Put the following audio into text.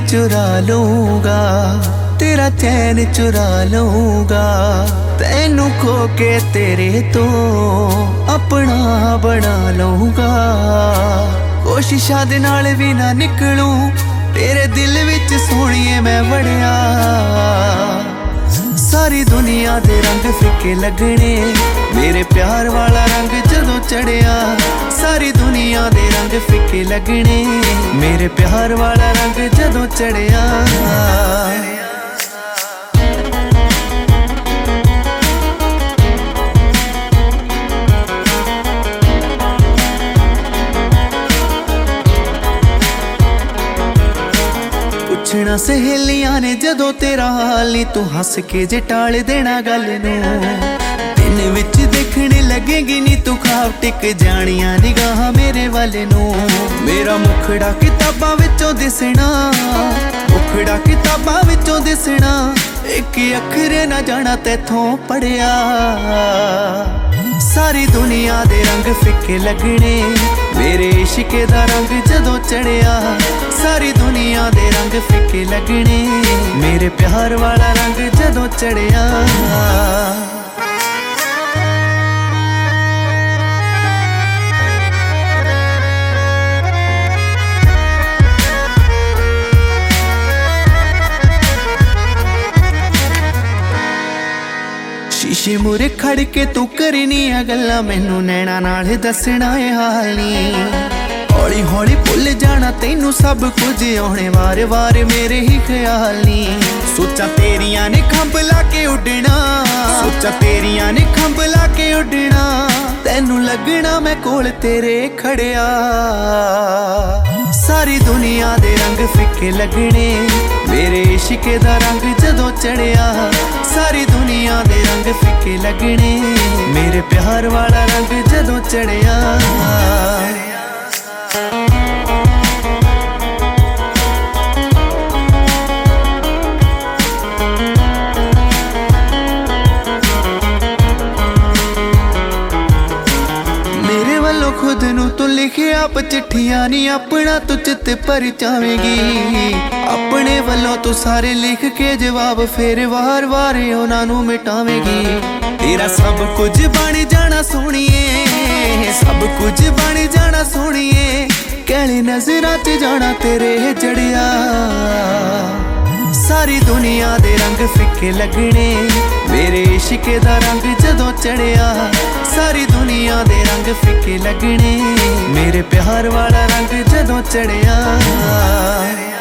चुरा लूंगा, तेरा चैन चुरा लूंगा, तैनू खो के तेरे तो अपना बना लूंगा। कोशिशां दे नाल भी ना निकलूं, तेरे दिल विच सोहणीए मैं वड़िया। सारी दुनिया दे रंग फिके लगने, मेरे प्यार वाला रंग जदों चढ़िया। सारी दुनिया दे रंग फिके लगने, मेरे प्यार वाला रंग जदों चढ़िया। पुछना सहेलियां ने जदों तेरा हाल नी, तू हस के जे टाल देना गल नूं। दिन विच देखने लगेगी नी तू, खाब टिक जानिया निगाह मेरे वाले नूं। मेरा मुखड़ा किताबां विचों दिसना, मुखड़ा किताबां विचों दिसना, एक अखर ना जाना तैथों पढ़िया। सारी दुनिया दे रंग फिके लगने, मेरे इश्के दा रंग जदों चढ़िया। सारी दुनिया दे रंग फिके लगने, मेरे प्यार वाला रंग जदों चढ़िया। शीशे मुरे खड़ के तू करनिया गल्लां, मैनू नैना नाल दसना ए हाल नी। हौली हौली भुल जाना तैनू सब कुछ, आने वार वार मेरे ही ख्याल नी। सोचा तेरियां ने खंभ ला के उड़ना, सोचा तेरियां ने खंभ ला के उड़ना, तैनू लगना मैं कोल तेरे खड़िया। सारी दुनिया दे रंग फिके लगने, मेरे इश्के दा रंग जदों चढ़िया। सारी दुनिया दे रंग फिके लगने, मेरे प्यार वाला रंग जदों चढ़िया। खुद नू तू लिखे आप चिट्ठियां नी, अपना तू चित पर चावेगी। अपने वालों तू सारे लिख के जवाब, फिर वार वार उन्हां नू मिटावेगी। तेरा सब कुछ बन जाना सोहणीए, सब कुछ बन जाना सोहणीए, कहली नजरां च जाना तेरे जड़िया। सारी दुनिया दे रंग फिके लगने, मेरे इश्के दा रंग जदों चढ़िया। सारी दुनिया दे रंग फिके लगने, मेरे प्यार वाला रंग जदों चढ़िया।